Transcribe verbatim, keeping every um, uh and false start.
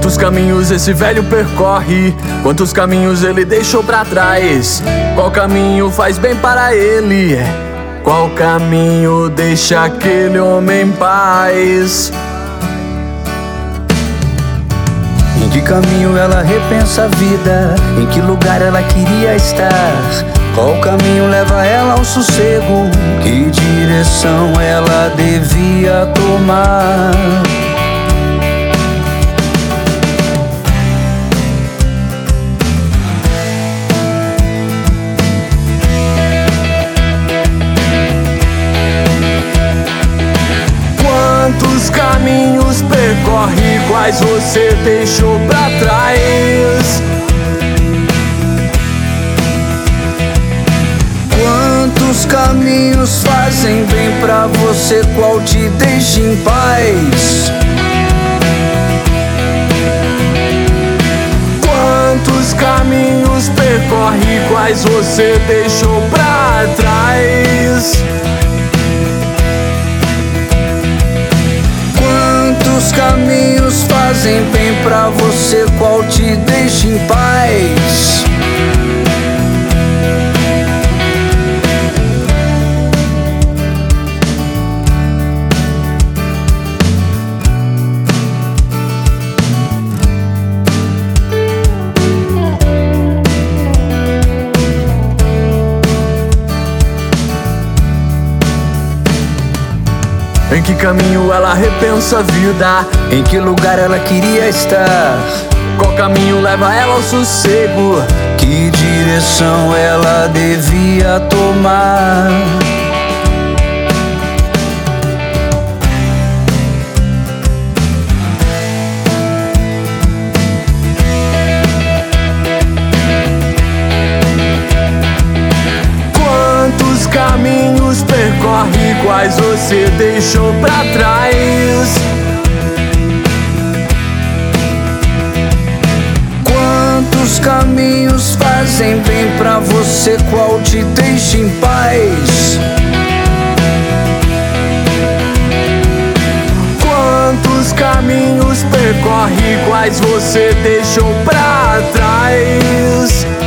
Quantos caminhos esse velho percorre, quantos caminhos ele deixou pra trás. Qual caminho faz bem para ele? Qual caminho deixa aquele homem em paz? Em que caminho ela repensa a vida? Em que lugar ela queria estar? Qual caminho leva ela ao sossego? Que direção ela devia tomar? Quantos caminhos percorre, quais você deixou pra trás? Quantos caminhos fazem bem pra você, qual te deixa em paz? Quantos caminhos percorre, quais você deixou pra trás? Quantos caminhos fazem bem pra você, qual te deixa em paz? Em que caminho ela repensa a vida? Em que lugar ela queria estar? Qual caminho leva ela ao sossego? Que direção ela devia tomar? Quantos caminhos percorre, quais você deixou pra trás? Quantos caminhos fazem bem pra você, qual te deixa em paz? Quantos caminhos percorre, quais você deixou pra trás?